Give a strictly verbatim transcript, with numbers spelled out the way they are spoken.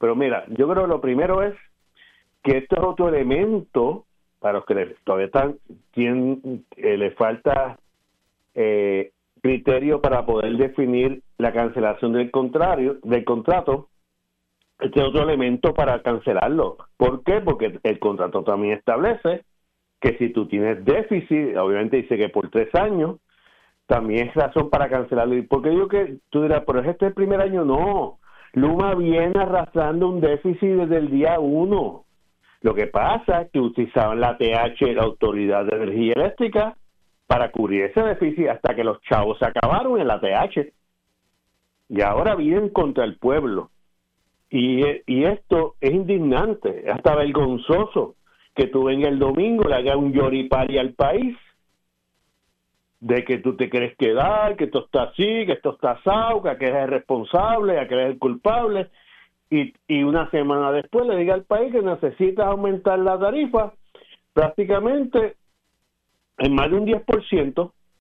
Pero mira, yo creo que lo primero es que esto es otro elemento para los que le, todavía están, tienen, eh, le falta eh, criterio para poder definir la cancelación del contrario, del contrato. Este es otro elemento para cancelarlo. ¿Por qué? Porque el contrato también establece que si tú tienes déficit, obviamente dice que por tres años, también es razón para cancelarlo. ¿Y por qué digo que tú dirás, pero es este el primer año? No. Luma viene arrastrando un déficit desde el día uno. Lo que pasa es que utilizaban la T H, la Autoridad de Energía Eléctrica, para cubrir ese déficit hasta que los chavos se acabaron en la T H. Y ahora vienen contra el pueblo. Y, y esto es indignante, hasta vergonzoso, que tú vengas el domingo, le hagas un yoripari al país, de que tú te quieres quedar, que esto está así, que esto está asado, que aquel es el responsable, que aquel es el culpable, y, y una semana después le diga al país que necesitas aumentar la tarifa prácticamente en más de un diez por ciento,